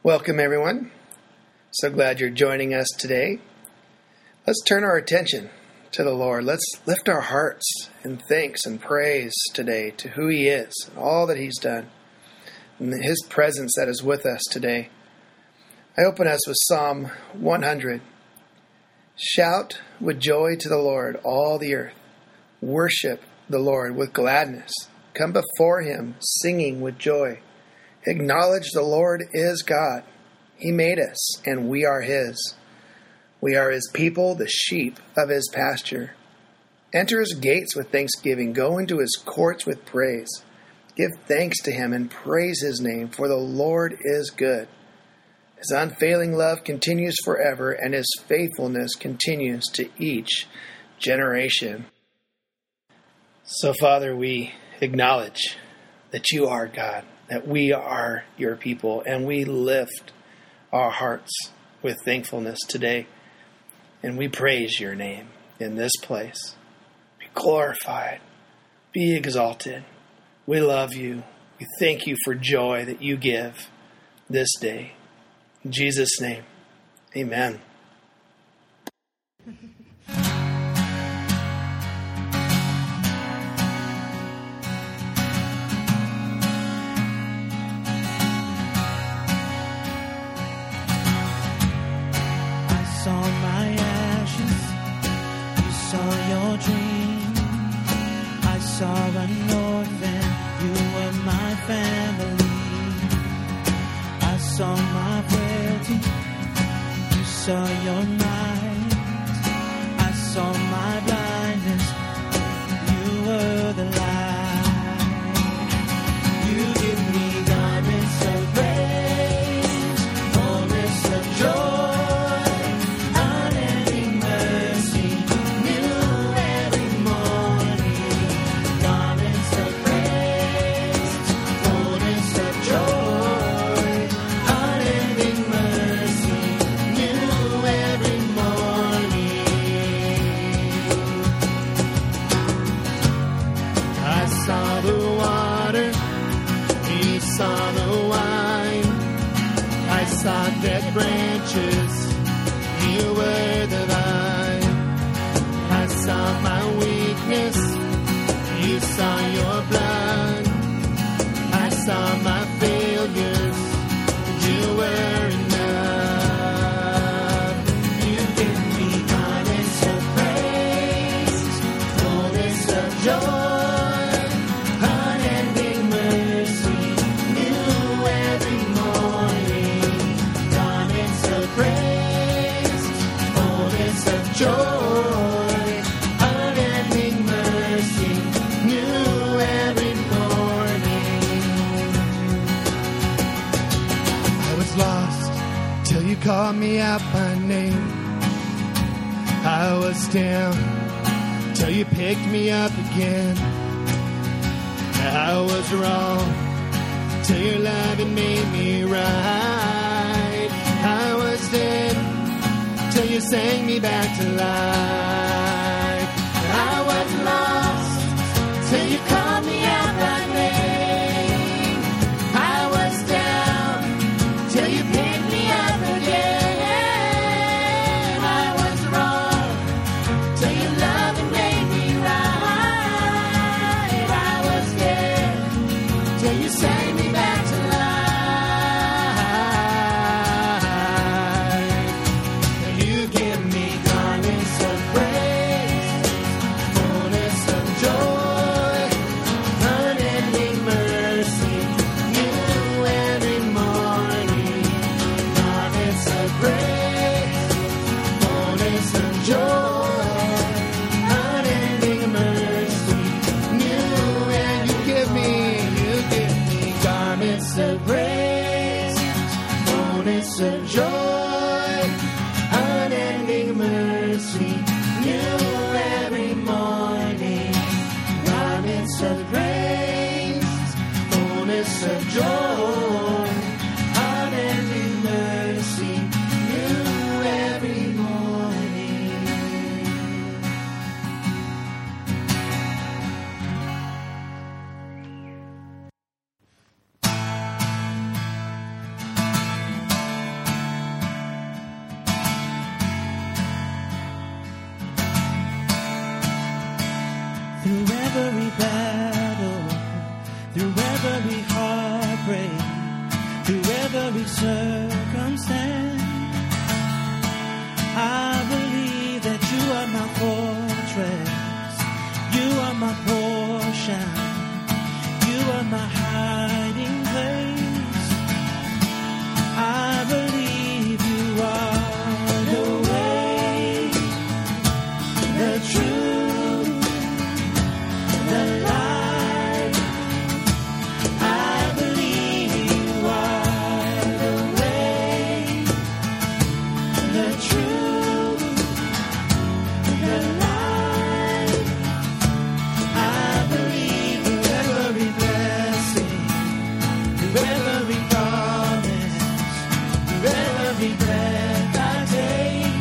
Welcome, everyone. So glad you're joining us today. Let's turn our attention to the Lord. Let's lift our hearts in thanks and praise today to who He is, and all that He's done, and His presence that is with us today. I open us with Psalm 100. Shout with joy to the Lord, all the earth. Worship the Lord with gladness. Come before Him, singing with joy. Acknowledge the Lord is God. He made us, and we are His. We are His people, the sheep of His pasture. Enter His gates with thanksgiving. Go into His courts with praise. Give thanks to Him and praise His name, for the Lord is good. His unfailing love continues forever, and His faithfulness continues to each generation. So, Father, we acknowledge that You are God, that we are Your people, and we lift our hearts with thankfulness today, and we praise Your name in this place. Be glorified, be exalted. We love You. We thank You for joy that You give this day. In Jesus' name, amen. I saw my ashes, You saw Your dream. I saw an orphan, You were my family. I saw my frailty, You saw Your might. I saw my blindness, You were the light. You give me garments of praise, fullness of joy, unending mercy, new every morning. Garments of praise, fullness of joy, unending mercy, new every morning. I saw the water, He saw the wine. I saw dead branches, You were the vine. I saw my weakness, You saw Your blood. I saw my failures, You were enough. You give me garments of praise, fullness of joy, unending mercy, new every morning. Garments of praise, fullness of joy, unending mercy, new every morning. I was lost till You called me out by name. I was down till You picked me up again. I was wrong till Your love had made me right. I was dead till You sang me back to life. I was lost till You called me out by name. I was down till You picked me up again. I was wrong till Your love had made me right. I was dead till You sang me back to life. You give me garments of praise, fullness of joy, unending mercy, new every morning. Garments of praise, fullness of joy, unending mercy, new. And You give me garments of praise, fullness of joy, unending mercy, new every morning. Garments of praise, fullness of joy, unending mercy, new every morning. every circumstance. I believe that you are my fortress. You are my portion. You are my hiding place. I believe you are the way, the truth, the light. I believe you are the way, the truth, the light. I believe through every blessing, through every promise, through every breath I take.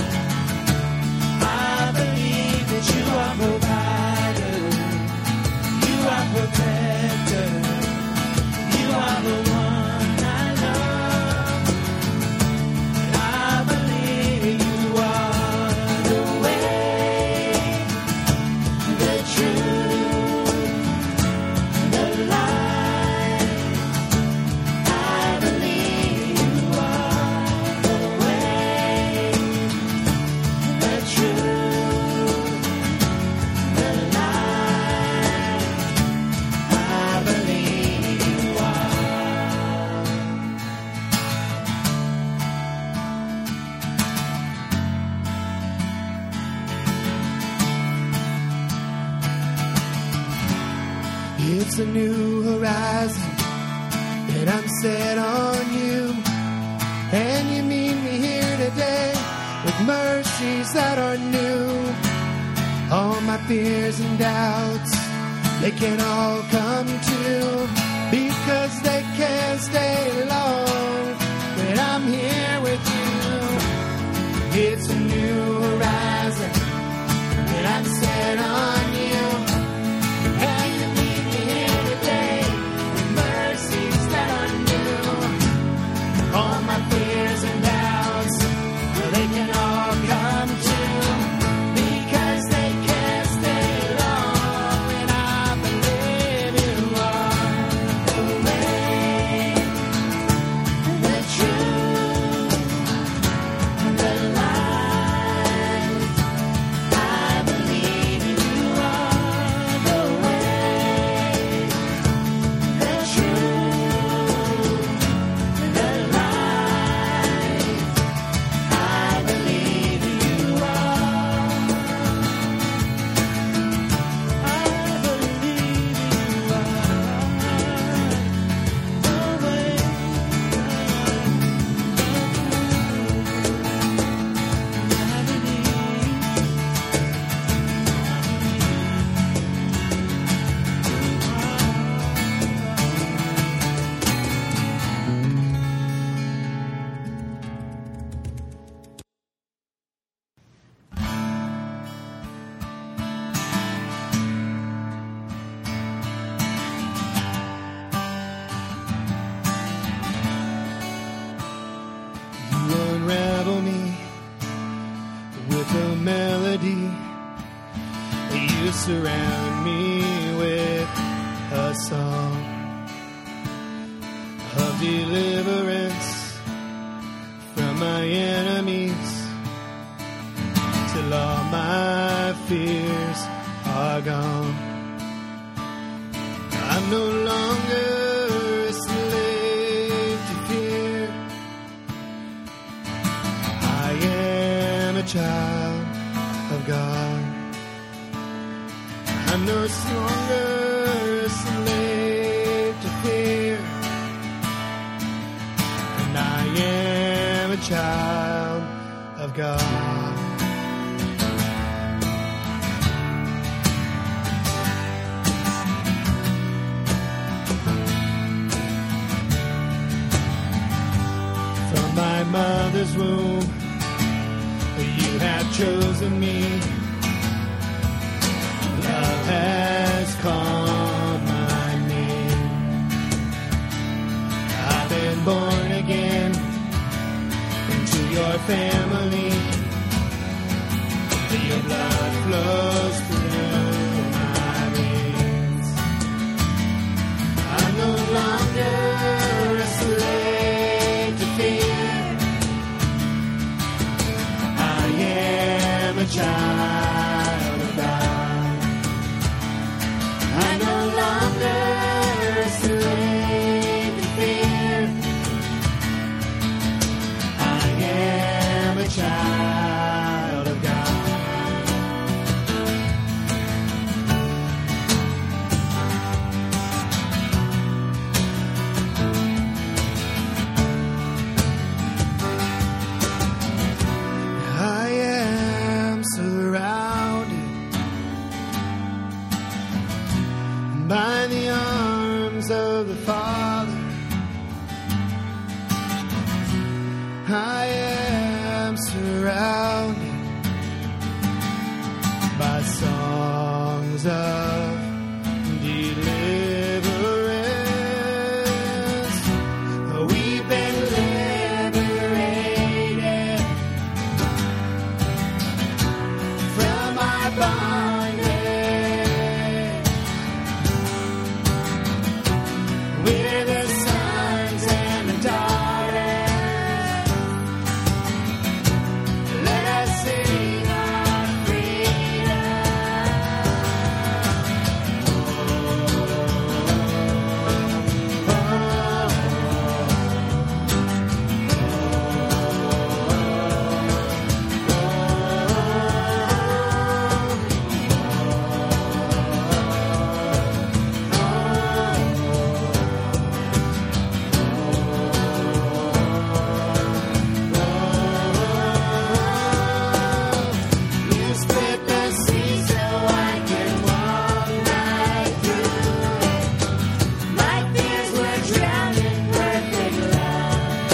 I believe that you are provider, you are protector, you are the one I love. I believe you are the way, the truth, the light. I believe you are the way, the truth, the light. I believe you are. It's a new horizon, and I'm set on you. And you meet me here today with mercies that are new. All my fears and doubts, they can all come true, because they can't stay long when I'm here with you. It's a new horizon, and I'm set on you. And you meet me here today with mercies that are new. All my fears and doubts, they can all come true, because they can't stay long. And I believe you are the way, the truth, the light. I believe you are the way, the truth, the light. I believe you are. I believe you are the way, You unravel me with a melody. You surround me with a song of deliverance from my enemies, till all my fears are gone. I'm no longer a slave to fear. I am a child of God. I'm no longer a slave to fear. And I am a child of God. From my mother's womb, you have chosen me. Love has called my name. I've been born again into your family. Your blood flows through my veins. I'm no longer a slave I am surrounded by songs of deliverance. We've been liberated from our bondage. We're the sons and the daughters. Let us sing our freedom. You split the sea so I can walk right through it. My fears were drowned in perfect love.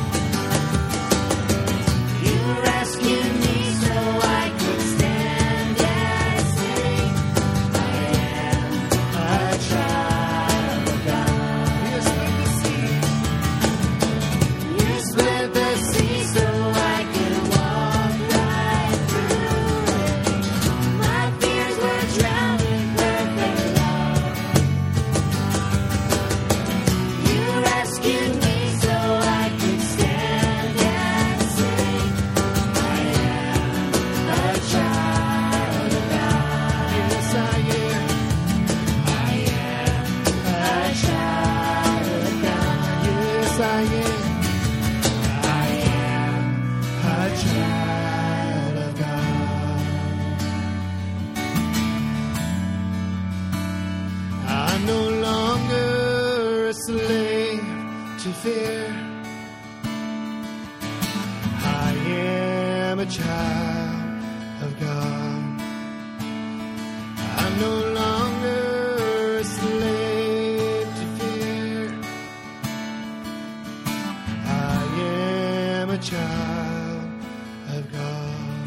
You rescued me so I could stand and sing. I am a child of God. You split the sea so I can walk right through it. My fears were drowned in perfect love. You rescued me so I could stand and sing. I am a child of God. Yes, I am. I am a child of God. Yes, I am. I am a child of God. I'm no longer a slave to fear. I am a child of God. I'm no longer a slave to fear. I am a child of God.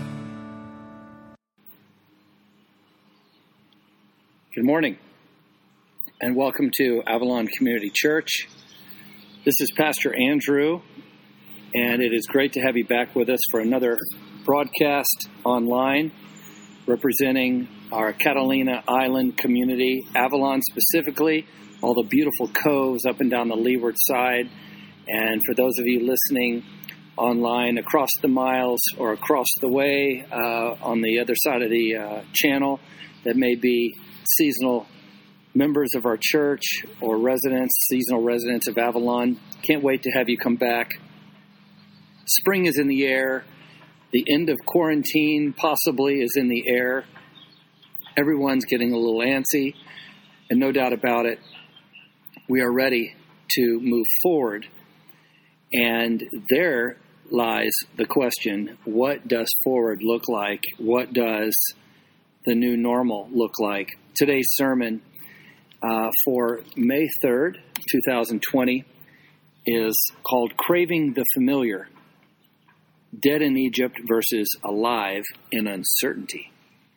Good morning, and welcome to Avalon Community Church. This is Pastor Andrew, and it is great to have you back with us for another broadcast online representing our Catalina Island community, Avalon specifically, all the beautiful coves up and down the leeward side. And for those of you listening online across the miles or across the way on the other side of the channel that may be seasonal members of our church or seasonal residents of Avalon, can't wait to have you come back. Spring is in the air. The end of quarantine possibly is in the air. Everyone's getting a little antsy, and no doubt about it, we are ready to move forward. And there lies the question, what does forward look like? What does the new normal look like? Today's sermon for May 3rd, 2020 is called Craving the Familiar, Dead in Egypt versus Alive in Uncertainty.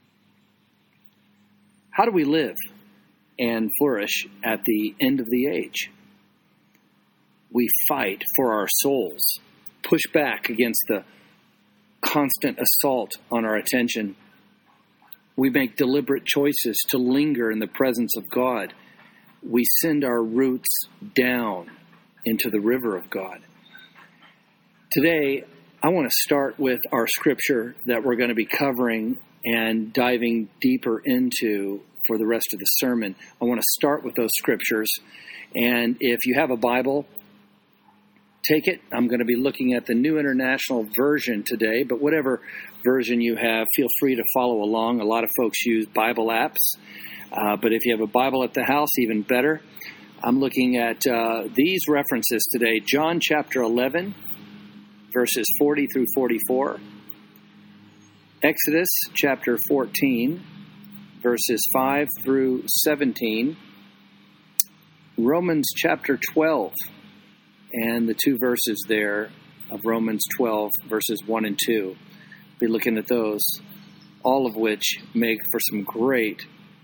How do we live and flourish at the end of the age? We fight for our souls, push back against the constant assault on our attention. We make deliberate choices to linger in the presence of God. We send our roots down into the river of God. Today, I want to start with our scripture that we're going to be covering and diving deeper into for the rest of the sermon. I want to start with those scriptures. And if you have a Bible, take it. I'm going to be looking at the New International Version today, but whatever version you have, feel free to follow along. A lot of folks use Bible apps, but if you have a Bible at the house, even better. I'm looking at these references today. John chapter 11, verses 40 through 44. Exodus chapter 14, verses 5 through 17. Romans chapter 12, and the two verses there of Romans 12, verses 1 and 2. Be looking at those, all of which make for some great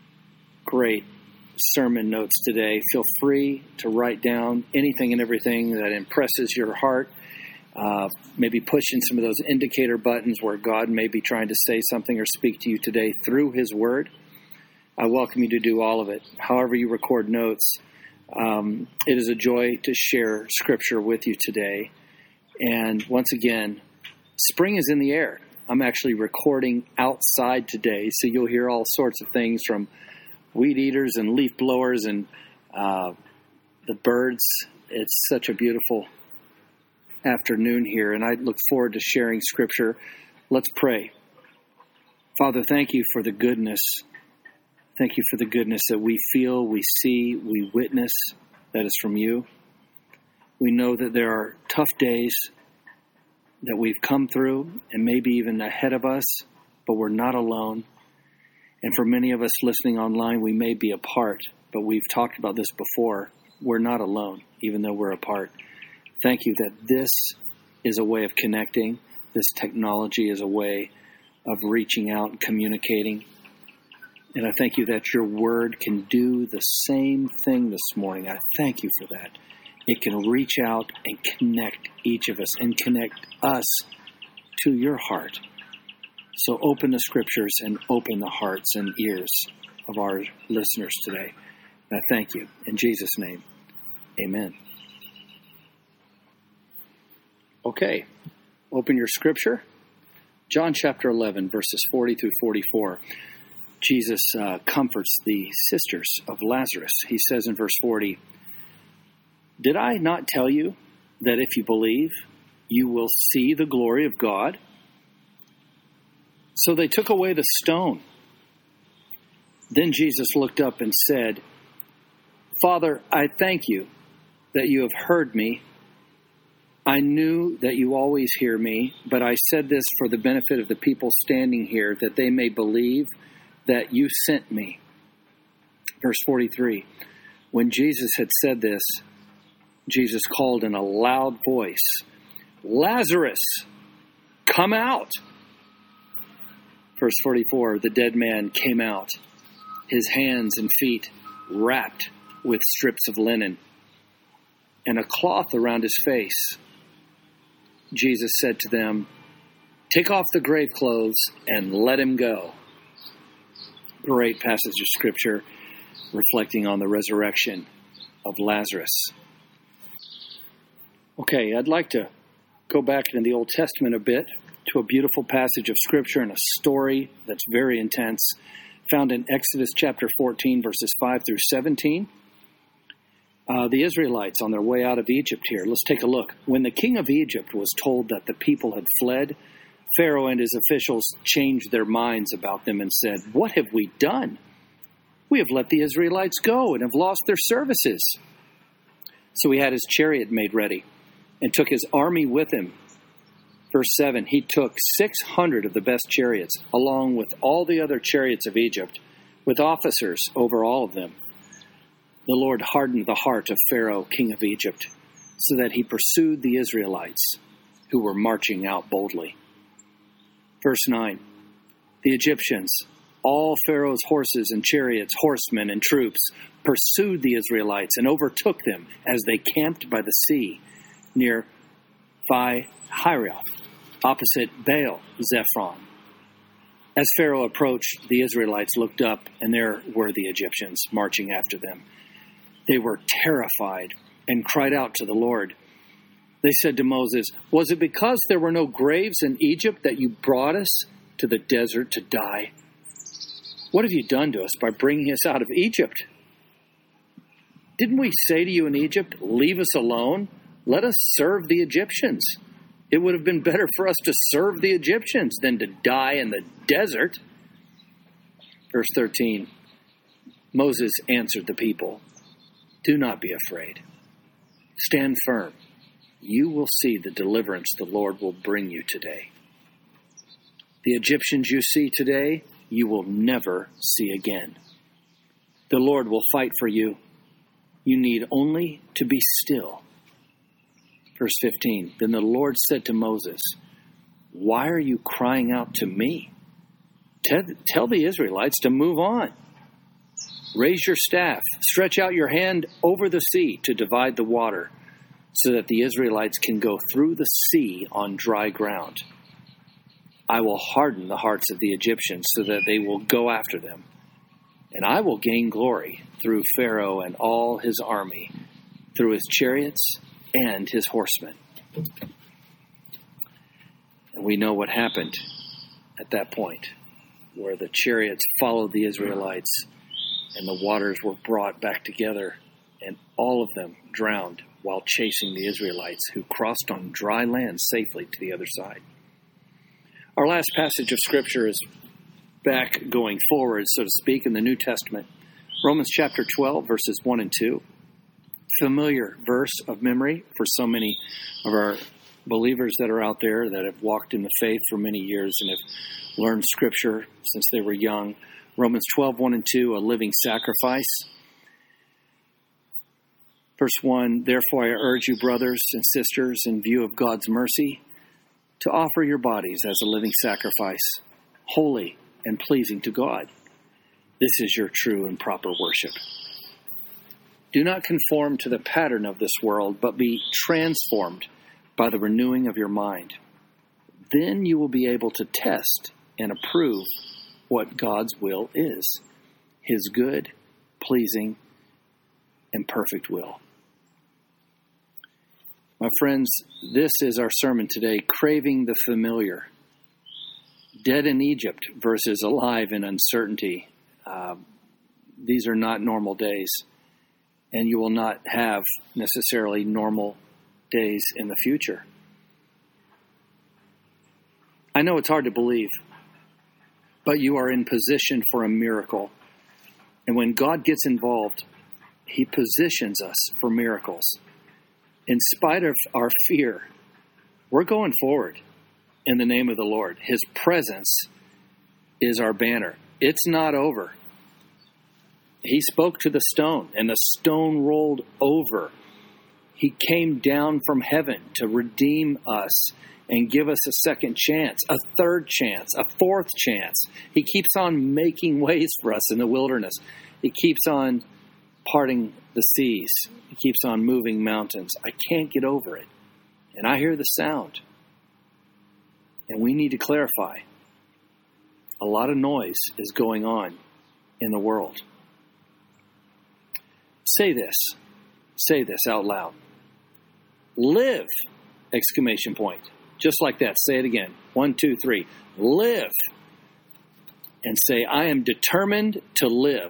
sermon notes today. Feel free to write down anything and everything that impresses your heart. Maybe pushing some of those indicator buttons where God may be trying to say something or speak to you today through His Word. I welcome you to do all of it. However you record notes, it is a joy to share Scripture with you today. And once again, spring is in the air. I'm actually recording outside today, so you'll hear all sorts of things from weed eaters and leaf blowers and the birds. It's such a beautiful afternoon here, and I look forward to sharing Scripture. Let's pray. Father, thank you for the goodness. Thank you for the goodness that we feel, we see, we witness that is from you. We know that there are tough days that we've come through and maybe even ahead of us, but we're not alone. And for many of us listening online, we may be apart, but we've talked about this before. We're not alone, even though we're apart. Thank you that this is a way of connecting. This technology is a way of reaching out and communicating. And I thank you that your word can do the same thing this morning. I thank you for that. It can reach out and connect each of us and connect us to your heart. So open the Scriptures and open the hearts and ears of our listeners today. And I thank you. In Jesus' name, amen. Okay, open your Scripture. John chapter 11, verses 40 through 44. Jesus comforts the sisters of Lazarus. He says in verse 40, "Did I not tell you that if you believe, you will see the glory of God?" So they took away the stone. Then Jesus looked up and said, "Father, I thank you that you have heard me. I knew that you always hear me, but I said this for the benefit of the people standing here, that they may believe that you sent me." Verse 43, when Jesus had said this, Jesus called in a loud voice, "Lazarus, come out." Verse 44, the dead man came out, his hands and feet wrapped with strips of linen, and a cloth around his face. Jesus said to them, "Take off the grave clothes and let him go." Great passage of Scripture reflecting on the resurrection of Lazarus. Okay, I'd like to go back into the Old Testament a bit to a beautiful passage of Scripture and a story that's very intense, found in Exodus chapter 14, verses 5 through 17. The Israelites on their way out of Egypt here. Let's take a look. When the king of Egypt was told that the people had fled, Pharaoh and his officials changed their minds about them and said, "What have we done? We have let the Israelites go and have lost their services." So he had his chariot made ready and took his army with him. Verse 7, he took 600 of the best chariots, along with all the other chariots of Egypt, with officers over all of them. The Lord hardened the heart of Pharaoh, king of Egypt, so that he pursued the Israelites, who were marching out boldly. Verse 9, the Egyptians, all Pharaoh's horses and chariots, horsemen and troops, pursued the Israelites and overtook them as they camped by the sea near Pi-Hahiroth, opposite Baal Zephon. As Pharaoh approached, the Israelites looked up, and there were the Egyptians marching after them. They were terrified and cried out to the Lord. They said to Moses, "Was it because there were no graves in Egypt that you brought us to the desert to die? What have you done to us by bringing us out of Egypt? Didn't we say to you in Egypt, 'Leave us alone, let us serve the Egyptians'? It would have been better for us to serve the Egyptians than to die in the desert." Verse 13, Moses answered the people, "Do not be afraid. Stand firm. You will see the deliverance the Lord will bring you today. The Egyptians you see today, you will never see again. The Lord will fight for you. You need only to be still." Verse 15, then the Lord said to Moses, why are you crying out to me? Tell the Israelites to move on. Raise your staff, stretch out your hand over the sea to divide the water, so that the Israelites can go through the sea on dry ground. I will harden the hearts of the Egyptians so that they will go after them, and I will gain glory through Pharaoh and all his army, through his chariots and his horsemen. And we know what happened at that point, where the chariots followed the Israelites and the waters were brought back together, and all of them drowned while chasing the Israelites, who crossed on dry land safely to the other side. Our last passage of Scripture is back going forward, so to speak, in the New Testament. Romans chapter 12, verses 1 and 2. Familiar verse of memory for so many of our believers that are out there that have walked in the faith for many years and have learned Scripture since they were young. Romans 12, 1 and 2, a living sacrifice. Verse 1, therefore I urge you, brothers and sisters, in view of God's mercy, to offer your bodies as a living sacrifice, holy and pleasing to God. This is your true and proper worship. Do not conform to the pattern of this world, but be transformed by the renewing of your mind. Then you will be able to test and approve what God's will is, his good, pleasing, and perfect will. My friends, this is our sermon today, Craving the Familiar. Dead in Egypt versus alive in uncertainty. These are not normal days, and you will not have necessarily normal days in the future. I know it's hard to believe, but you are in position for a miracle. And when God gets involved, he positions us for miracles. In spite of our fear, we're going forward in the name of the Lord. His presence is our banner. It's not over. He spoke to the stone, and the stone rolled over. He came down from heaven to redeem us and give us a second chance, a third chance, a fourth chance. He keeps on making ways for us in the wilderness. He keeps on parting the seas. He keeps on moving mountains. I can't get over it. And I hear the sound. And we need to clarify. A lot of noise is going on in the world. Say this. Say this out loud. Live! Exclamation point. Just like that. Say it again. 1, 2, 3. Live. And say, I am determined to live.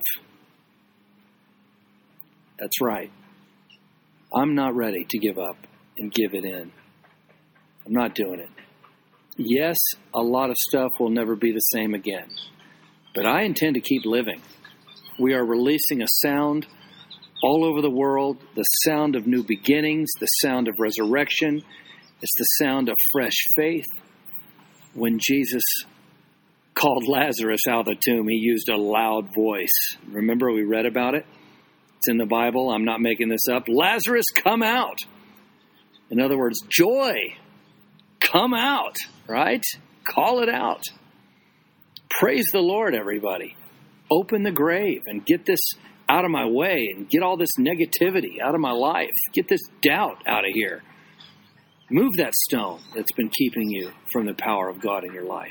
That's right. I'm not ready to give up and give it in. I'm not doing it. Yes, a lot of stuff will never be the same again. But I intend to keep living. We are releasing a sound all over the world, the sound of new beginnings, the sound of resurrection. It's the sound of fresh faith. When Jesus called Lazarus out of the tomb, he used a loud voice. Remember, we read about it? It's in the Bible. I'm not making this up. Lazarus, come out. In other words, joy, come out, right? Call it out. Praise the Lord, everybody. Open the grave and get this out of my way and get all this negativity out of my life. Get this doubt out of here. Move that stone that's been keeping you from the power of God in your life.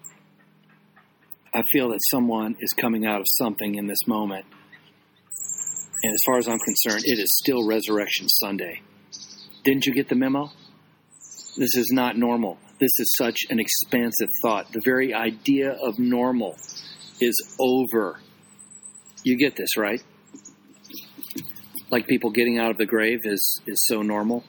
I feel that someone is coming out of something in this moment. And as far as I'm concerned, it is still Resurrection Sunday. Didn't you get the memo? This is not normal. This is such an expansive thought. The very idea of normal is over. You get this, right? Like people getting out of the grave is so normal.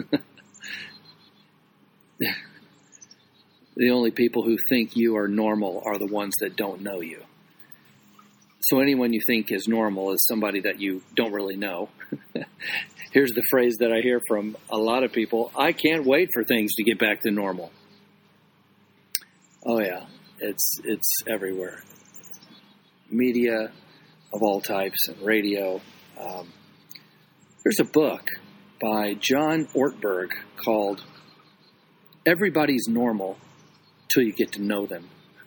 The only people who think you are normal are the ones that don't know you. So anyone you think is normal is somebody that you don't really know. Here's the phrase that I hear from a lot of people. I can't wait for things to get back to normal. Oh yeah, it's everywhere. Media of all types and radio. There's a book by John Ortberg called Everybody's Normal Till You Get to Know Them.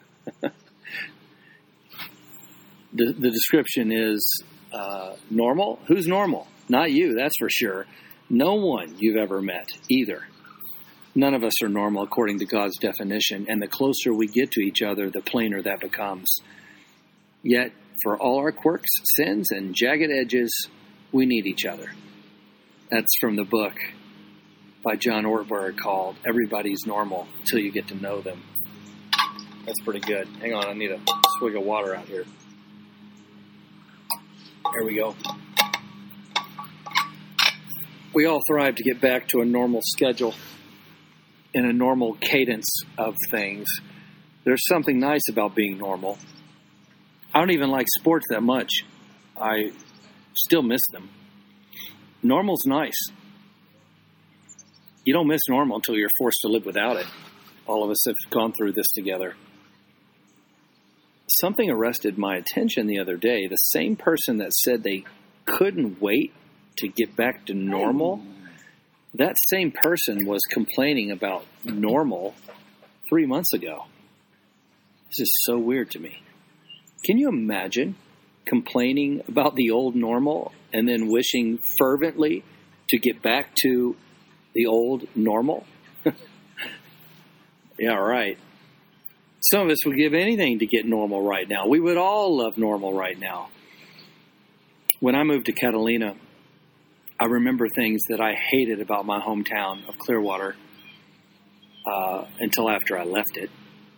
The description is normal? Who's normal? Not you, that's for sure. No one you've ever met, either. None of us are normal according to God's definition, and the closer we get to each other, the plainer that becomes. Yet, for all our quirks, sins, and jagged edges, we need each other. That's from the book by John Ortberg called Everybody's Normal Till You Get to Know Them. That's pretty good. Hang on, I need a swig of water out here. There we go. We all thrive to get back to a normal schedule and a normal cadence of things. There's something nice about being normal. I don't even like sports that much. I still miss them. Normal's nice. You don't miss normal until you're forced to live without it. All of us have gone through this together. Something arrested my attention the other day. The same person that said they couldn't wait to get back to normal, that same person was complaining about normal 3 months ago. This is so weird to me. Can you imagine complaining about the old normal and then wishing fervently to get back to the old normal? Yeah, right. Some of us would give anything to get normal right now. We would all love normal right now. When I moved to Catalina, I remember things that I hated about my hometown of Clearwater until after I left it.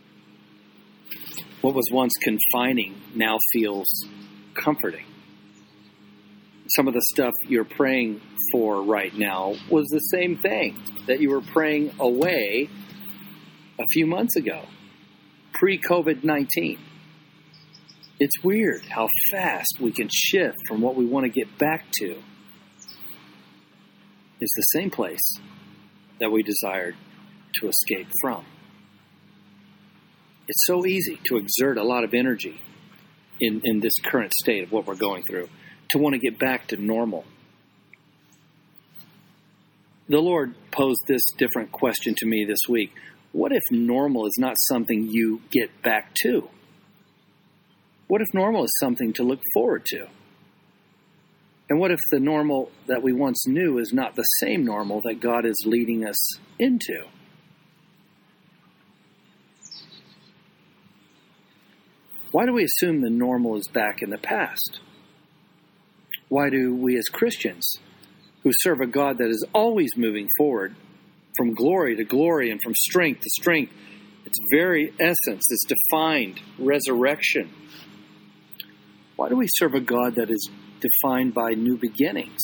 What was once confining now feels comforting. Some of the stuff you're praying for right now was the same thing that you were praying away a few months ago, pre-COVID-19. It's weird how fast we can shift from what we want to get back to. It's the same place that we desired to escape from. It's so easy to exert a lot of energy in this current state of what we're going through, to want to get back to normal. The Lord posed this different question to me this week. What if normal is not something you get back to? What if normal is something to look forward to? And what if the normal that we once knew is not the same normal that God is leading us into? Why do we assume the normal is back in the past? Why do we as Christians, who serve a God that is always moving forward, from glory to glory and from strength to strength, its very essence is defined resurrection. Why do we serve a God that is defined by new beginnings?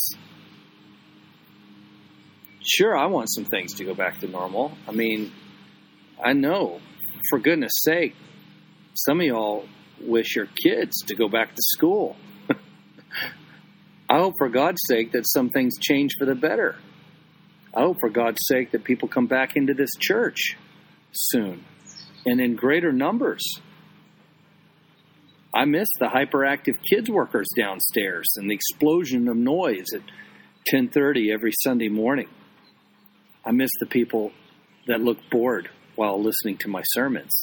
Sure, I want some things to go back to normal. I mean, I know, for goodness sake, some of y'all wish your kids to go back to school. I hope for God's sake that some things change for the better. I hope for God's sake that people come back into this church soon and in greater numbers. I miss the hyperactive kids workers downstairs and the explosion of noise at 10:30 every Sunday morning. I miss the people that look bored while listening to my sermons.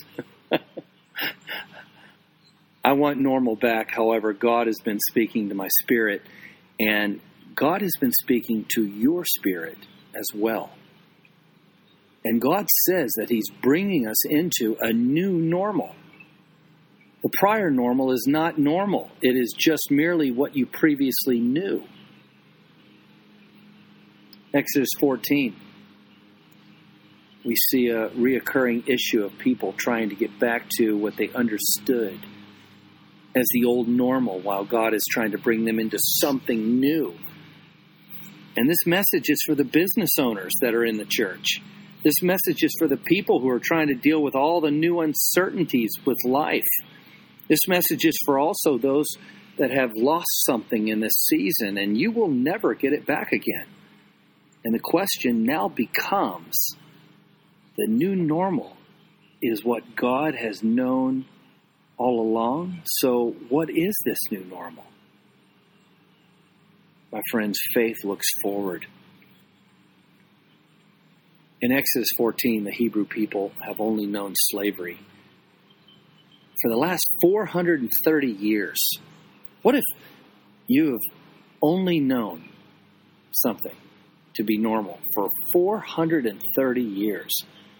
I want normal back. However, God has been speaking to my spirit, and God has been speaking to your spirit as well. And God says that He's bringing us into a new normal. The prior normal is not normal. It is just merely what you previously knew. Exodus 14. We see a reoccurring issue of people trying to get back to what they understood as the old normal, while God is trying to bring them into something new. And this message is for the business owners that are in the church. This message is for the people who are trying to deal with all the new uncertainties with life. This message is for also those that have lost something in this season, and you will never get it back again. And the question now becomes, the new normal is what God has known all along. So what is this new normal? My friends, faith looks forward. In Exodus 14, the Hebrew people have only known slavery for the last 430 years. What if you have only known something to be normal for 430 years?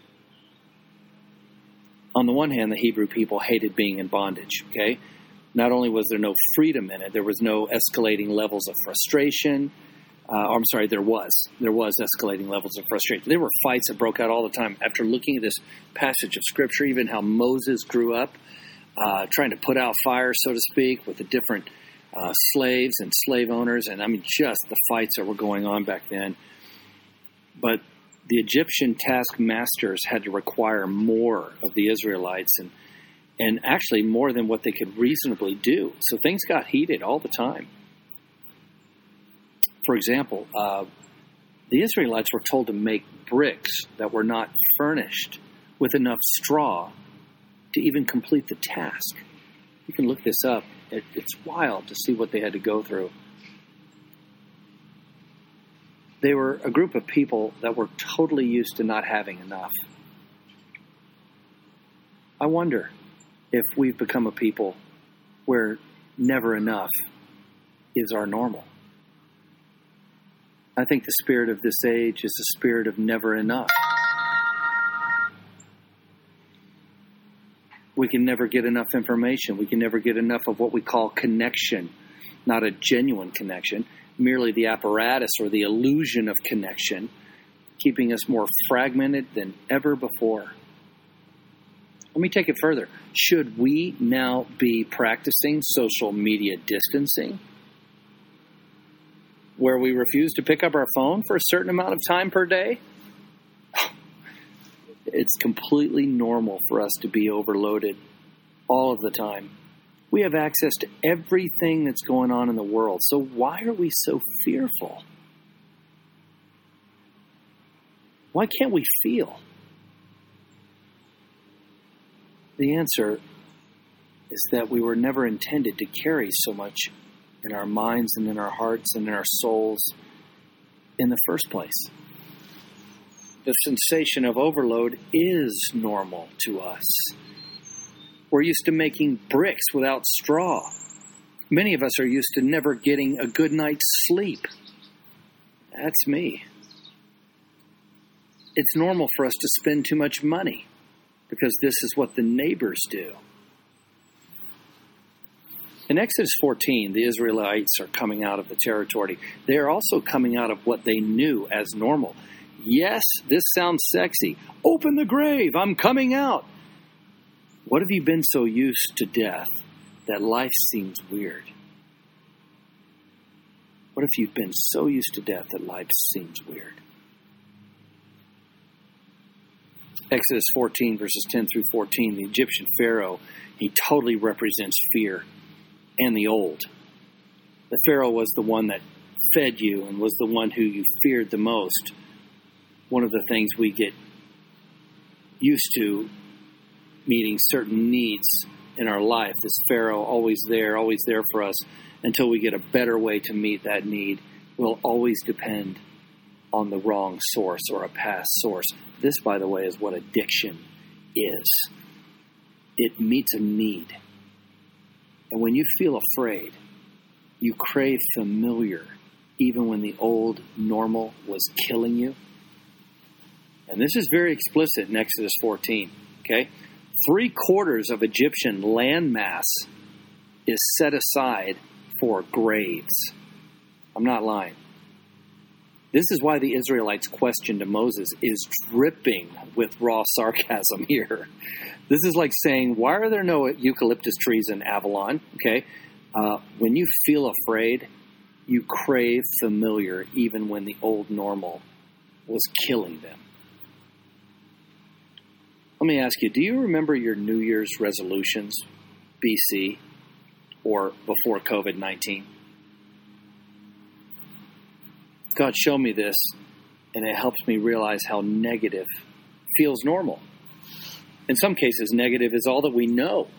On the one hand, the Hebrew people hated being in bondage, okay? Not only was there no freedom in it, there was no escalating levels of frustration. There was escalating levels of frustration. There were fights that broke out all the time. After looking at this passage of Scripture, even how Moses grew up, trying to put out fires, so to speak, with the different slaves and slave owners, and just the fights that were going on back then. But the Egyptian taskmasters had to require more of the Israelites, and actually more than what they could reasonably do. So things got heated all the time. For example, the Israelites were told to make bricks that were not furnished with enough straw to even complete the task. You can look this up. It's wild to see what they had to go through. They were a group of people that were totally used to not having enough. I wonder if we've become a people where never enough is our normal. I think the spirit of this age is the spirit of never enough. We can never get enough information. We can never get enough of what we call connection, not a genuine connection, merely the apparatus or the illusion of connection, keeping us more fragmented than ever before. Let me take it further. Should we now be practicing social media distancing, where we refuse to pick up our phone for a certain amount of time per day? It's completely normal for us to be overloaded all of the time. We have access to everything that's going on in the world. So why are we so fearful? Why can't we feel? The answer is that we were never intended to carry so much in our minds and in our hearts and in our souls in the first place. The sensation of overload is normal to us. We're used to making bricks without straw. Many of us are used to never getting a good night's sleep. That's me. It's normal for us to spend too much money because this is what the neighbors do. In Exodus 14, the Israelites are coming out of the territory. They are also coming out of what they knew as normal. Yes, this sounds sexy. Open the grave, I'm coming out. What have you been so used to death that life seems weird? What if you've been so used to death that life seems weird? Exodus 14, verses 10 through 14, the Egyptian Pharaoh, he totally represents fear and the old. The Pharaoh was the one that fed you and was the one who you feared the most. One of the things we get used to, meeting certain needs in our life, this Pharaoh always there for us until we get a better way to meet that need, will always depend on the wrong source or a past source. This, by the way, is what addiction is. It meets a need. And when you feel afraid, you crave familiar, even when the old normal was killing you. And this is very explicit in Exodus 14, okay? 3/4 of Egyptian landmass is set aside for graves. I'm not lying. This is why the Israelites' question to Moses is dripping with raw sarcasm here. This is like saying, why are there no eucalyptus trees in Avalon? Okay, when you feel afraid, you crave familiar even when the old normal was killing them. Let me ask you, do you remember your New Year's resolutions, BC, or before COVID-19? God showed me this, and it helps me realize how negative feels normal. In some cases, negative is all that we know.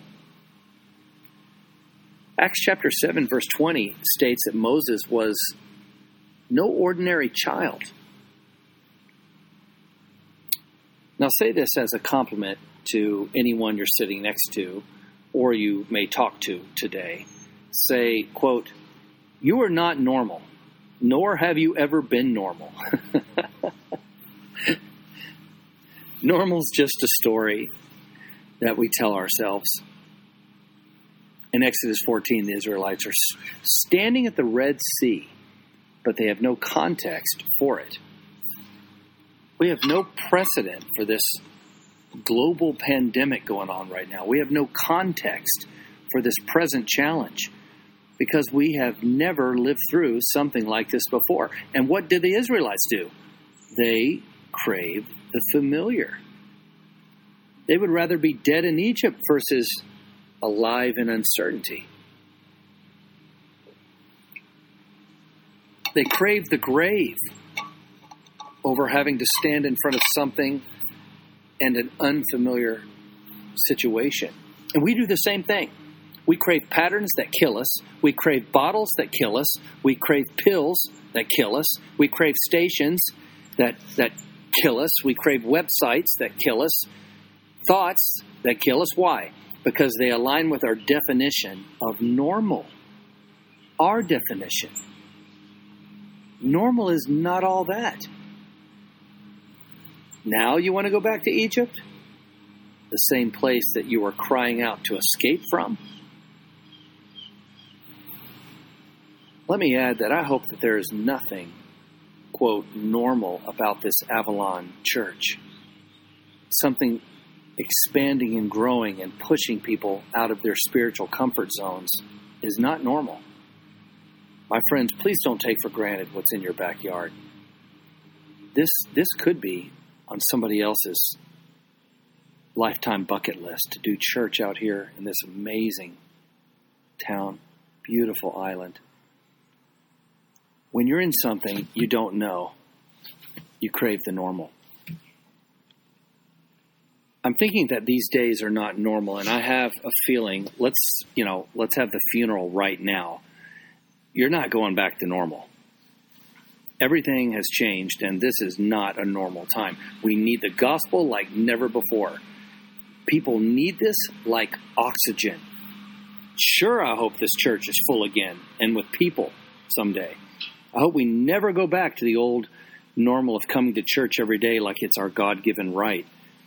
Acts chapter 7, verse 20 states that Moses was no ordinary child. Now say this as a compliment to anyone you're sitting next to or you may talk to today. Say, quote, "You are not normal, nor have you ever been normal." Normal's just a story that we tell ourselves. In Exodus 14, the Israelites are standing at the Red Sea, but they have no context for it. We have no precedent for this global pandemic going on right now. We have no context for this present challenge because we have never lived through something like this before. And what did the Israelites do? They crave the familiar. They would rather be dead in Egypt versus alive in uncertainty. They crave the grave over having to stand in front of something and an unfamiliar situation. And we do the same thing. We crave patterns that kill us. We crave bottles that kill us. We crave pills that kill us. We crave stations that kill us. We crave websites that kill us. Thoughts that kill us. Why? Because they align with our definition of normal. Our definition. Normal is not all that. Now you want to go back to Egypt? The same place that you were crying out to escape from? Let me add that I hope that there is nothing, quote, normal about this Avalon church. Something expanding and growing and pushing people out of their spiritual comfort zones is not normal. My friends, please don't take for granted what's in your backyard. This could be on somebody else's lifetime bucket list to do church out here in this amazing town, beautiful island. When you're in something you don't know, you crave the normal. I'm thinking that these days are not normal, and I have a feeling, let's have the funeral right now. You're not going back to normal. Everything has changed, and this is not a normal time. We need the gospel like never before. People need this like oxygen. Sure, I hope this church is full again and with people someday. I hope we never go back to the old normal of coming to church every day like it's our God-given right.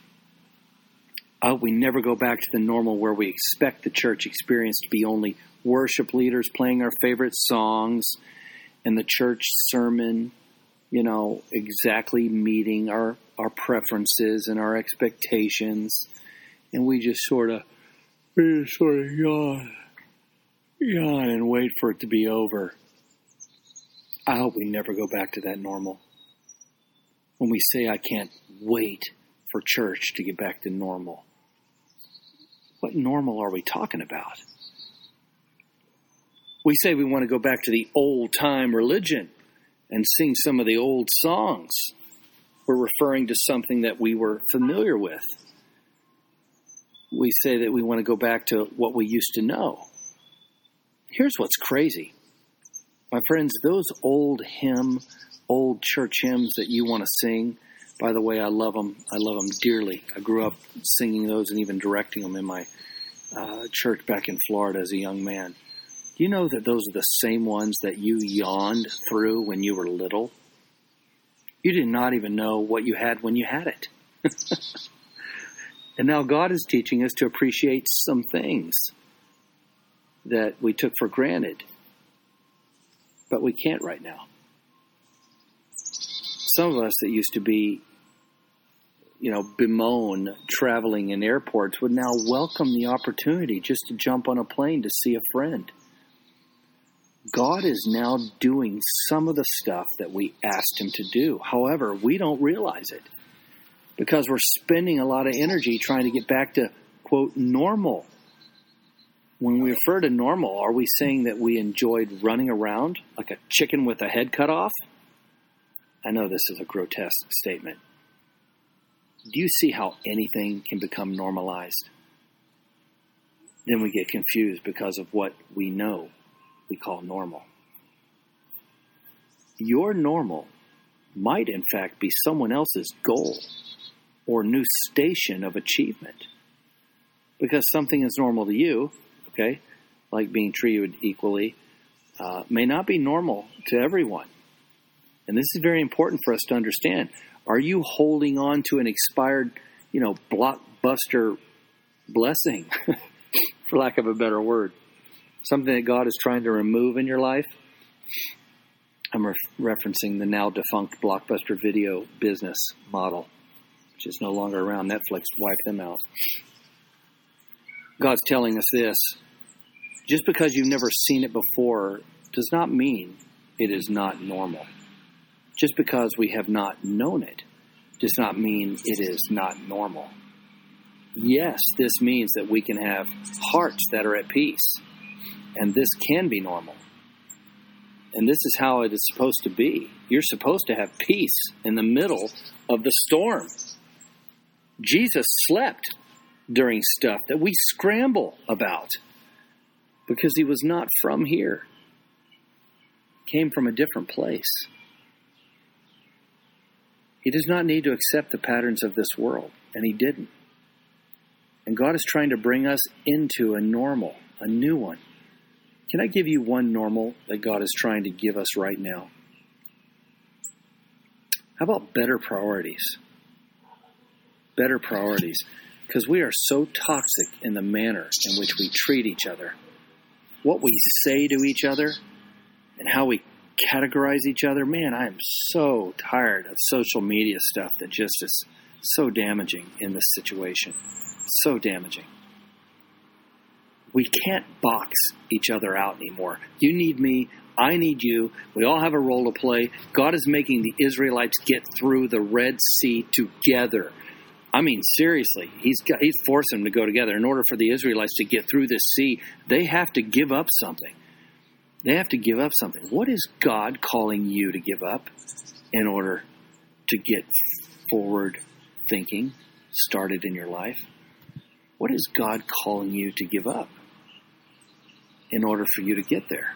I hope we never go back to the normal where we expect the church experience to be only worship leaders playing our favorite songs and the church sermon, exactly meeting our preferences and our expectations. And we just sort of yawn and wait for it to be over. I hope we never go back to that normal. When we say, I can't wait for church to get back to normal. What normal are we talking about? We say we want to go back to the old-time religion and sing some of the old songs. We're referring to something that we were familiar with. We say that we want to go back to what we used to know. Here's what's crazy. My friends, those old church hymns that you want to sing, by the way, I love them. I love them dearly. I grew up singing those and even directing them in my church back in Florida as a young man. Do you know that those are the same ones that you yawned through when you were little? You did not even know what you had when you had it. And now God is teaching us to appreciate some things that we took for granted, but we can't right now. Some of us that used to be, bemoan traveling in airports would now welcome the opportunity just to jump on a plane to see a friend. God is now doing some of the stuff that we asked him to do. However, we don't realize it because we're spending a lot of energy trying to get back to, quote, normal. When we refer to normal, are we saying that we enjoyed running around like a chicken with a head cut off? I know this is a grotesque statement. Do you see how anything can become normalized? Then we get confused because of what we know we call normal. Your normal might, in fact, be someone else's goal. or new station of achievement. Because something is normal to you, okay, like being treated equally, may not be normal to everyone. And this is very important for us to understand. Are you holding on to an expired, blockbuster blessing, for lack of a better word? Something that God is trying to remove in your life? I'm referencing the now defunct Blockbuster video business model, which is no longer around. Netflix wiped them out. God's telling us this. Just because you've never seen it before does not mean it is not normal. Just because we have not known it does not mean it is not normal. Yes, this means that we can have hearts that are at peace. And this can be normal. And this is how it is supposed to be. You're supposed to have peace in the middle of the storm. Jesus slept during stuff that we scramble about because he was not from here. He came from a different place. He does not need to accept the patterns of this world, and he didn't. And God is trying to bring us into a normal, a new one. Can I give you one normal that God is trying to give us right now? How about better priorities? Better priorities. Because we are so toxic in the manner in which we treat each other. What we say to each other and how we categorize each other. Man, I am so tired of social media stuff that just is so damaging in this situation. So damaging. We can't box each other out anymore. You need me. I need you. We all have a role to play. God is making the Israelites get through the Red Sea together. I mean, seriously, he's forced them to go together. In order for the Israelites to get through this sea, they have to give up something. They have to give up something. What is God calling you to give up in order to get forward thinking started in your life? What is God calling you to give up in order for you to get there?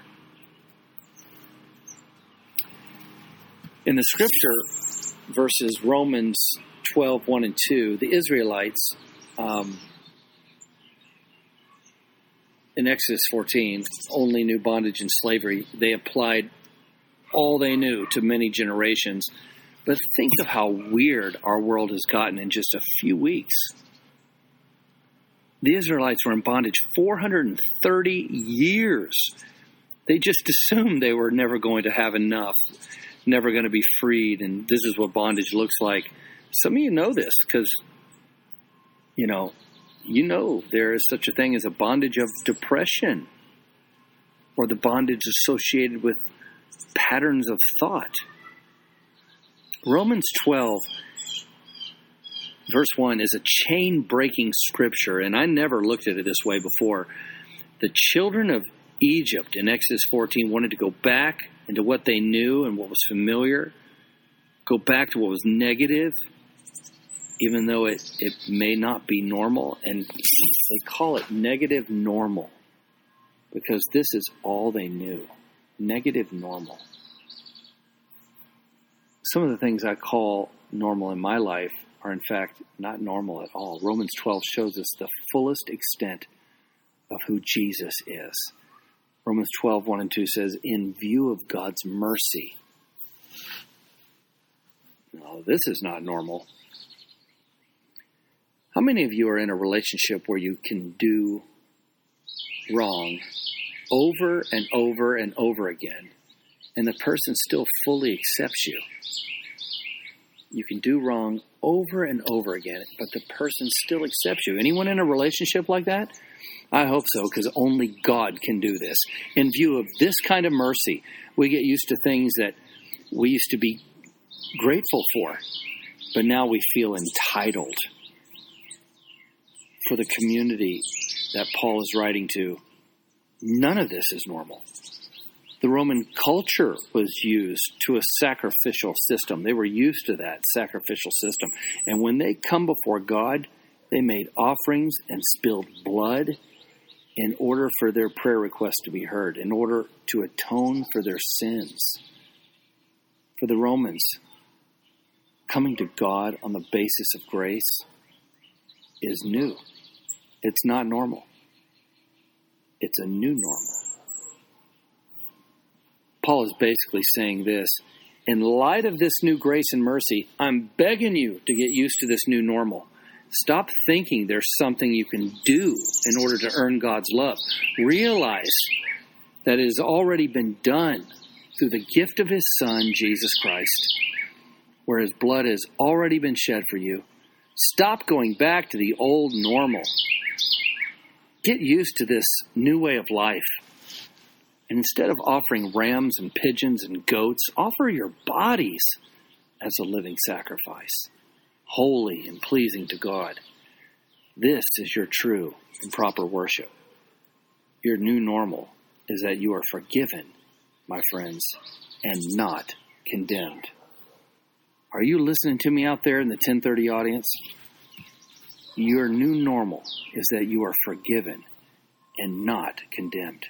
In the scripture, verses Romans 12, 1 and 2, the Israelites, in Exodus 14, only knew bondage and slavery. They applied all they knew to many generations. But think of how weird our world has gotten in just a few weeks. The Israelites were in bondage 430 years. They just assumed they were never going to have enough, never going to be freed, and this is what bondage looks like. Some of you know this because, you know there is such a thing as a bondage of depression or the bondage associated with patterns of thought. Romans 12, verse 1 is a chain-breaking scripture, and I never looked at it this way before. The children of Egypt in Exodus 14 wanted to go back into what they knew and what was familiar, go back to what was negative, even though it may not be normal. And they call it negative normal because this is all they knew. Negative normal. Some of the things I call normal in my life are in fact not normal at all. Romans 12 shows us the fullest extent of who Jesus is. Romans 12, 1 and 2 says, in view of God's mercy. No, this is not normal. How many of you are in a relationship where you can do wrong over and over and over again, and the person still fully accepts you? You can do wrong over and over again, but the person still accepts you. Anyone in a relationship like that? I hope so, because only God can do this. In view of this kind of mercy, we get used to things that we used to be grateful for, but now we feel entitled. For the community that Paul is writing to, none of this is normal. The Roman culture was used to a sacrificial system. They were used to that sacrificial system. And when they come before God, they made offerings and spilled blood in order for their prayer requests to be heard, in order to atone for their sins. For the Romans, coming to God on the basis of grace is new. It's not normal. It's a new normal. Paul is basically saying this: in light of this new grace and mercy, I'm begging you to get used to this new normal. Stop thinking there's something you can do in order to earn God's love. Realize that it has already been done through the gift of His Son, Jesus Christ, where His blood has already been shed for you. Stop going back to the old normal. Get used to this new way of life. And instead of offering rams and pigeons and goats, offer your bodies as a living sacrifice, holy and pleasing to God. This is your true and proper worship. Your new normal is that you are forgiven, my friends, and not condemned. Are you listening to me out there in the 1030 audience? Your new normal is that you are forgiven and not condemned.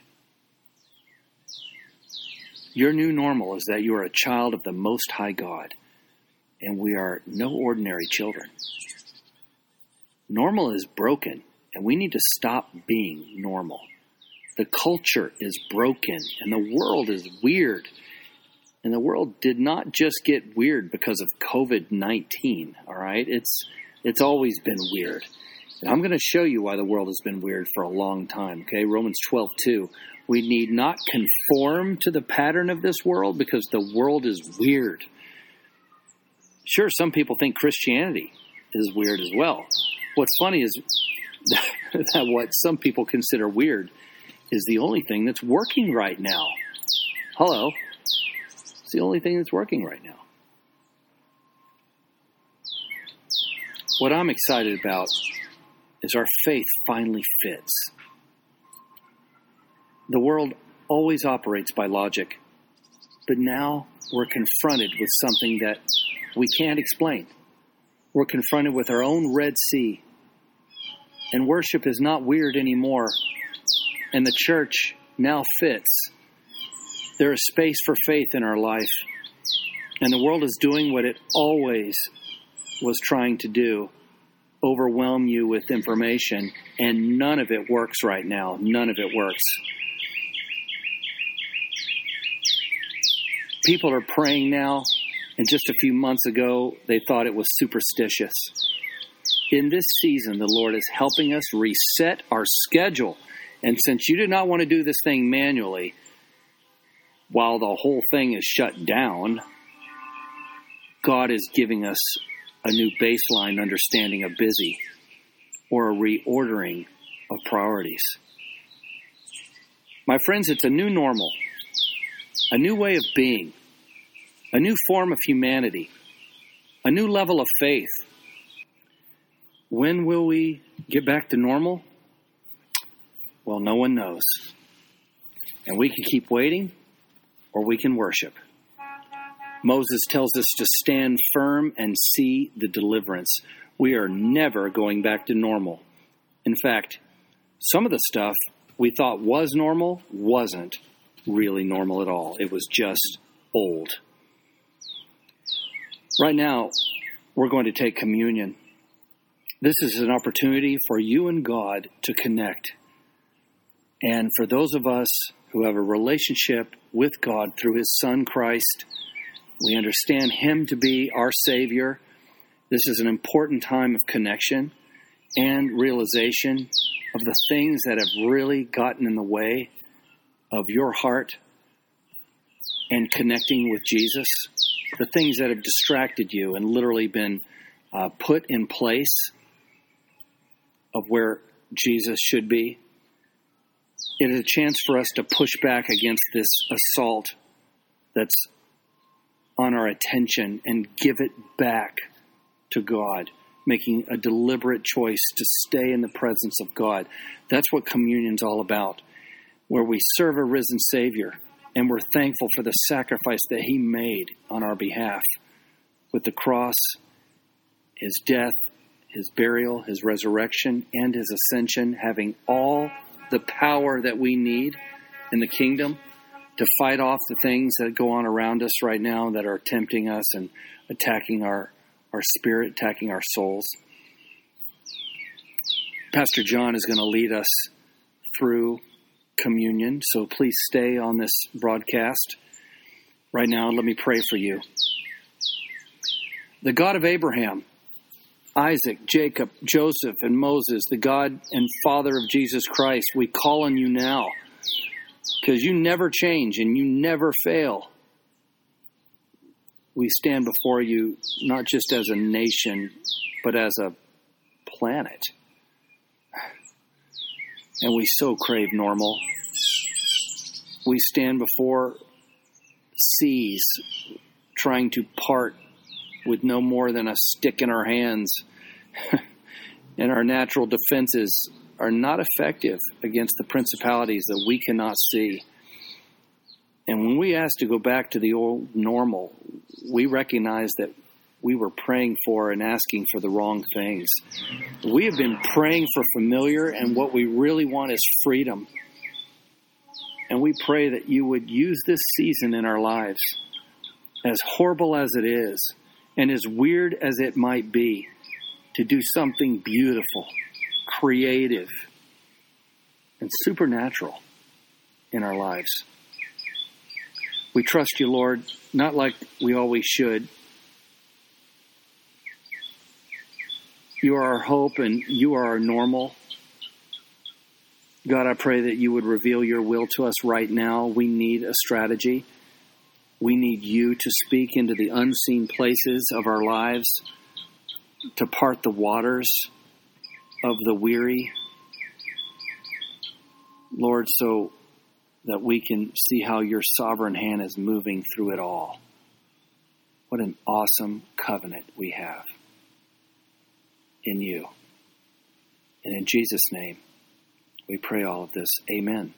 Your new normal is that you are a child of the Most High God, and we are no ordinary children. Normal is broken, and we need to stop being normal. The culture is broken, and the world is weird. And the world did not just get weird because of COVID-19, all right? It's always been weird. And I'm going to show you why the world has been weird for a long time, okay? Romans 12:2. We need not conform to the pattern of this world because the world is weird. Sure, some people think Christianity is weird as well. What's funny is that what some people consider weird is the only thing that's working right now. Hello? It's the only thing that's working right now. What I'm excited about is our faith finally fits. The world always operates by logic, but now we're confronted with something that we can't explain. We're confronted with our own Red Sea, and worship is not weird anymore, and the church now fits. There is space for faith in our life, and the world is doing what it always was trying to do: overwhelm you with information, and none of it works right now. None of it works. People are praying now, and just a few months ago, they thought it was superstitious. In this season, the Lord is helping us reset our schedule. And since you did not want to do this thing manually, while the whole thing is shut down, God is giving us a new baseline understanding of busy, or a reordering of priorities. My friends, it's a new normal, a new way of being, a new form of humanity, a new level of faith. When will we get back to normal? Well, no one knows. And we can keep waiting, or we can worship. Moses tells us to stand firm and see the deliverance. We are never going back to normal. In fact, some of the stuff we thought was normal wasn't really normal at all. It was just old. Right now, we're going to take communion. This is an opportunity for you and God to connect. And for those of us who have a relationship with God through His Son, Christ, we understand Him to be our Savior. This is an important time of connection and realization of the things that have really gotten in the way of your heart and connecting with Jesus, the things that have distracted you and literally been put in place of where Jesus should be. It is a chance for us to push back against this assault that's on our attention and give it back to God, making a deliberate choice to stay in the presence of God. That's what communion's all about, where we serve a risen Savior, and we're thankful for the sacrifice that He made on our behalf with the cross, His death, His burial, His resurrection, and His ascension, having all the power that we need in the kingdom to fight off the things that go on around us right now that are tempting us and attacking our our spirit, attacking our souls. Pastor John is going to lead us through communion, so please stay on this broadcast. Right now, let me pray for you. The God of Abraham, Isaac, Jacob, Joseph, and Moses, the God and Father of Jesus Christ, we call on you now because you never change and you never fail. We stand before you not just as a nation, but as a planet. And we so crave normal. We stand before seas trying to part with no more than a stick in our hands. And our natural defenses are not effective against the principalities that we cannot see. And when we ask to go back to the old normal, we recognize that we were praying for and asking for the wrong things. We have been praying for familiar, and what we really want is freedom. And we pray that you would use this season in our lives, as horrible as it is, and as weird as it might be, to do something beautiful, creative, and supernatural in our lives. We trust you, Lord, not like we always should. You are our hope and you are our normal. God, I pray that you would reveal your will to us right now. We need a strategy. We need you to speak into the unseen places of our lives, to part the waters of the weary, Lord, so that we can see how your sovereign hand is moving through it all. What an awesome covenant we have in you. And in Jesus' name, we pray all of this. Amen.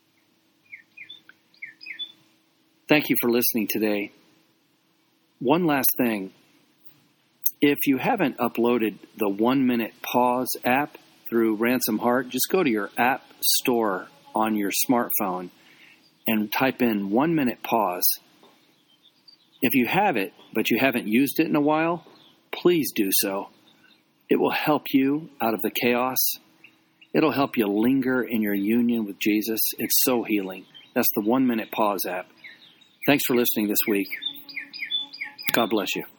Thank you for listening today. One last thing. If you haven't uploaded the 1 Minute Pause app through Ransom Heart, just go to your app store on your smartphone and type in 1 Minute Pause. If you have it, but you haven't used it in a while, please do so. It will help you out of the chaos. It'll help you linger in your union with Jesus. It's so healing. That's the 1 Minute Pause app. Thanks for listening this week. God bless you.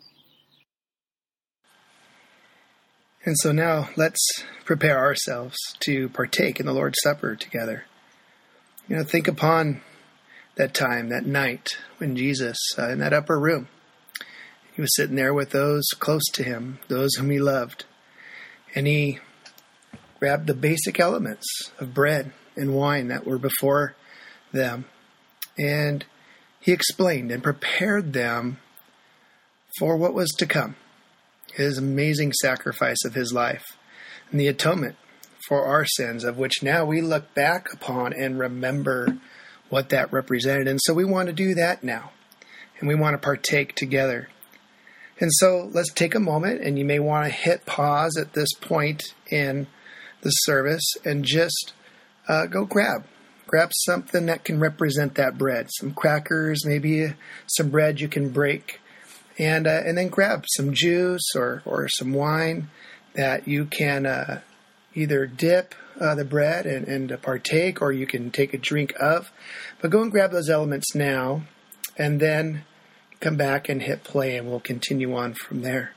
And so now let's prepare ourselves to partake in the Lord's Supper together. Think upon that time, that night, when Jesus, in that upper room, he was sitting there with those close to him, those whom he loved. And he grabbed the basic elements of bread and wine that were before them. And he explained and prepared them for what was to come. His amazing sacrifice of his life and the atonement for our sins, of which now we look back upon and remember what that represented. And so we want to do that now, and we want to partake together. And so let's take a moment, and you may want to hit pause at this point in the service and just go grab something that can represent that bread, some crackers, maybe some bread you can break. And then grab some juice or some wine that you can either dip the bread and partake, or you can take a drink of. But go and grab those elements now, and then come back and hit play, and we'll continue on from there.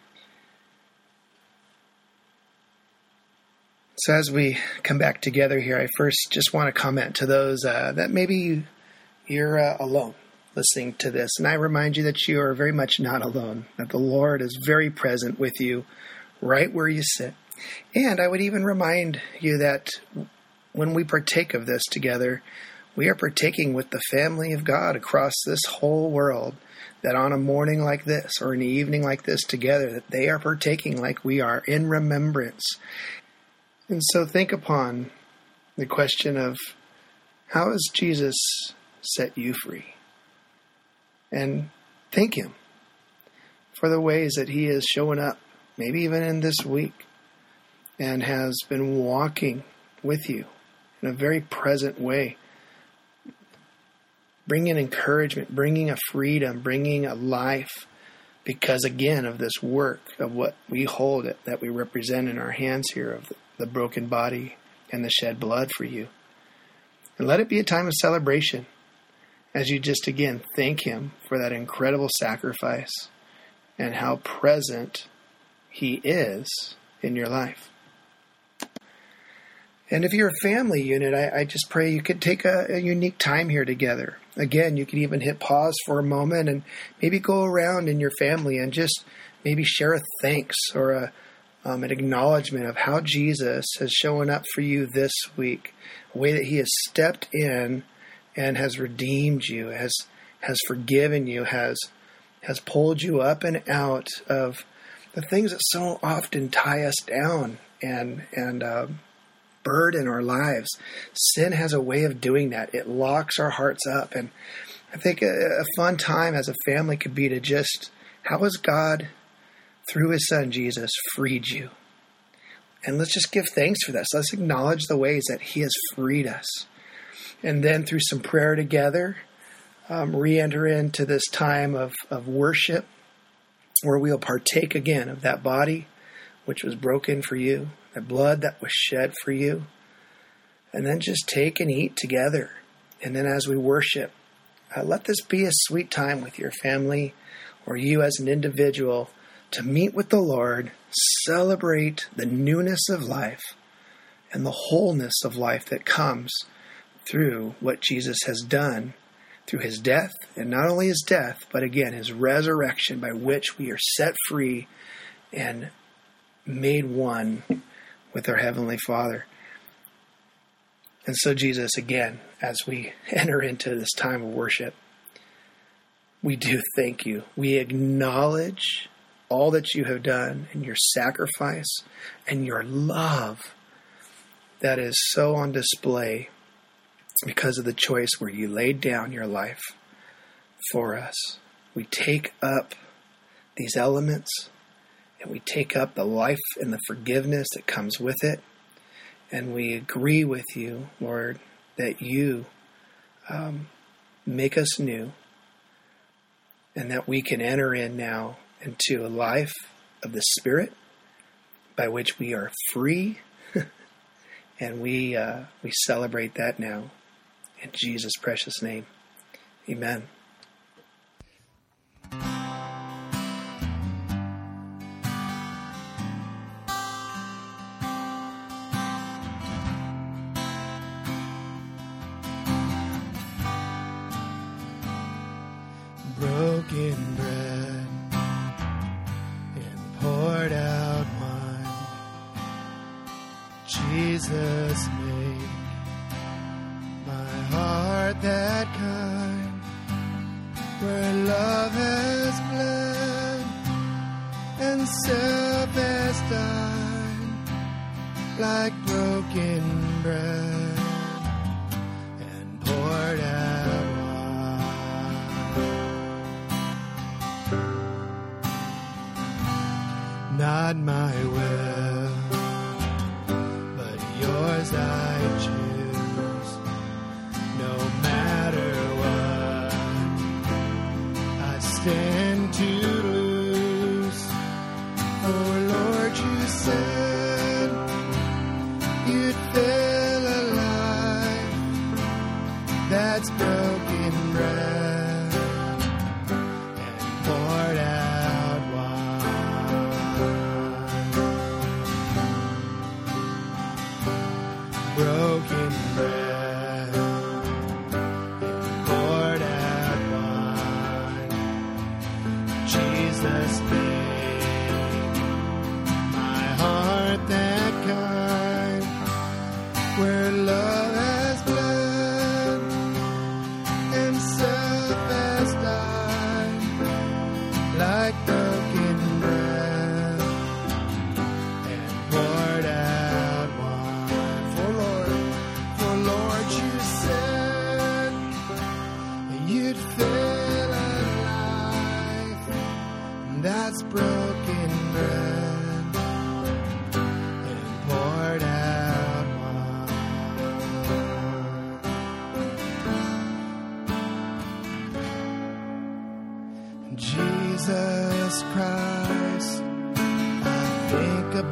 So as we come back together here, I first just want to comment to those that maybe you're alone listening to this. And I remind you that you are very much not alone, that the Lord is very present with you right where you sit. And I would even remind you that when we partake of this together, we are partaking with the family of God across this whole world, that on a morning like this or an evening like this together, that they are partaking like we are in remembrance. And so think upon the question of, how has Jesus set you free? And thank him for the ways that he has shown up, maybe even in this week, and has been walking with you in a very present way, bringing encouragement, bringing a freedom, bringing a life because, again, of this work of what we hold, that we represent in our hands here, of the broken body and the shed blood for you. And let it be a time of celebration as you just, again, thank him for that incredible sacrifice and how present he is in your life. And if you're a family unit, I just pray you could take a unique time here together. Again, you could even hit pause for a moment and maybe go around in your family and just maybe share a thanks or an acknowledgement of how Jesus has shown up for you this week, a way that he has stepped in and has redeemed you, has forgiven you, has pulled you up and out of the things that so often tie us down and burden our lives. Sin has a way of doing that. It locks our hearts up. And I think a fun time as a family could be to just, how has God, through his son Jesus, freed you? And let's just give thanks for this. Let's acknowledge the ways that he has freed us. And then through some prayer together, re-enter into this time of worship, where we'll partake again of that body which was broken for you, the blood that was shed for you. And then just take and eat together. And then as we worship, let this be a sweet time with your family or you as an individual to meet with the Lord, celebrate the newness of life and the wholeness of life that comes through what Jesus has done through his death, and not only his death, but again, his resurrection, by which we are set free and made one with our Heavenly Father. And so, Jesus, again, as we enter into this time of worship, we do thank you. We acknowledge all that you have done and your sacrifice and your love that is so on display because of the choice where you laid down your life for us. We take up these elements and we take up the life and the forgiveness that comes with it. And we agree with you, Lord, that you make us new and that we can enter in now into a life of the Spirit by which we are free. And we celebrate that now. In Jesus' precious name, amen. Broken bread and poured out wine, Jesus made my heart that kind, where love has bled and self has died, like broken bread and poured out wine. Not my will, but yours I choose. No matter what I stand to lose. Oh Lord, you said you'd fill a life that's broken bread and poured out wine.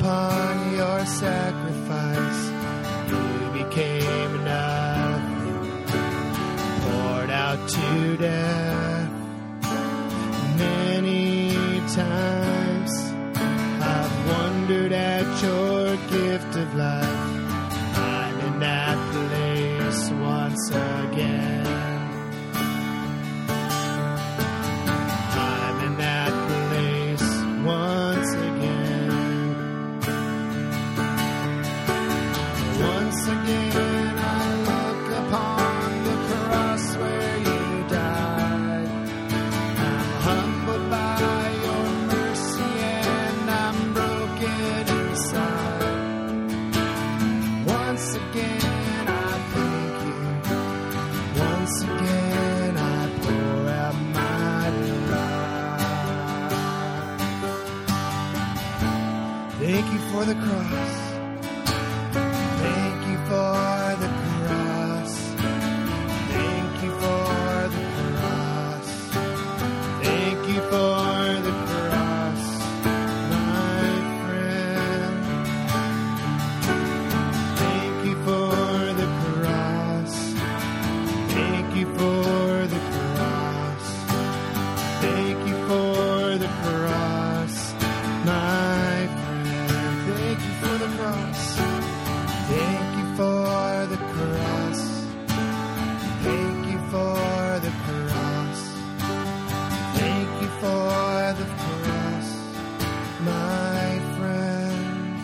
upon your sacrifice. You became nothing, poured out to death. Many times I've wondered at your gift of life. I'm in that place once again. I'm in that place once again. Once again I look upon the cross where you died. I'm humbled by your mercy and I'm broken inside. Once again I thank you. Once again I pour out my life. Thank you for the cross. Thank you for the cross. Thank you for the cross. Thank you for the cross, my friend. Thank you for the cross. Thank you for the cross. Thank you for the cross, my friend. Thank you for the cross. Thank you for the cross. Thank you for the cross. Thank you for the cross, my friend.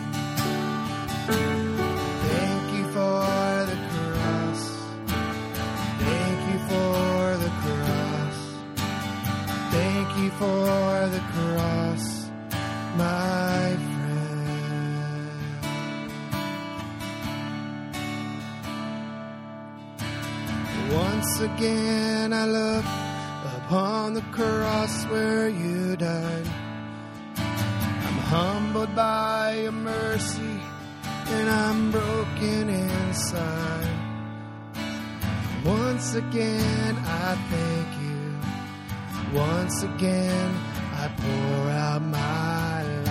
Thank you for the cross. Thank you for the cross. Thank you for the cross, my friend. Once again I look upon the cross where you died. I'm humbled by your mercy and I'm broken inside. Once again I thank you. Once again I pour out my life.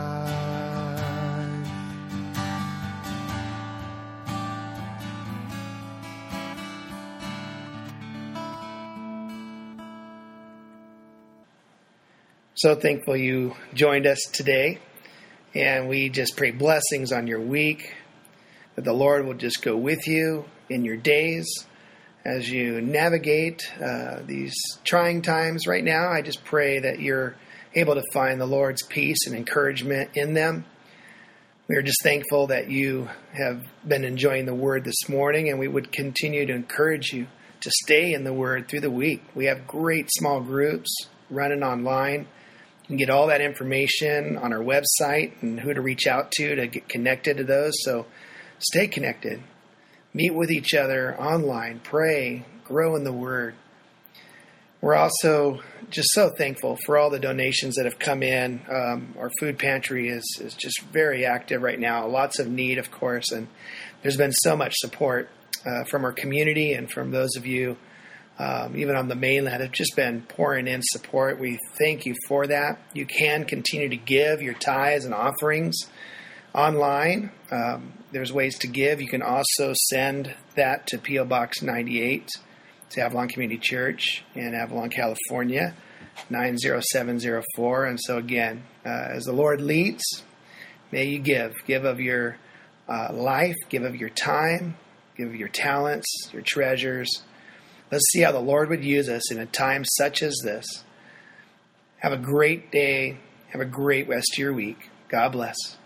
So thankful you joined us today, and we just pray blessings on your week, that the Lord will just go with you in your days as you navigate these trying times right now. I just pray that you're able to find the Lord's peace and encouragement in them. We are just thankful that you have been enjoying the Word this morning, and we would continue to encourage you to stay in the Word through the week. We have great small groups running online. You can get all that information on our website and who to reach out to get connected to those. So stay connected. Meet with each other online. Pray. Grow in the Word. We're also just so thankful for all the donations that have come in. Our food pantry is just very active right now. Lots of need, of course, and there's been so much support from our community and from those of you even on the mainland have just been pouring in support. We thank you for that. You can continue to give your tithes and offerings online. There's ways to give. You can also send that to P.O. Box 98 to Avalon Community Church in Avalon, California, 90704. And so again, as the Lord leads, may you give. Give of your life, give of your time, give of your talents, your treasures. Let's see how the Lord would use us in a time such as this. Have a great day. Have a great rest of your week. God bless.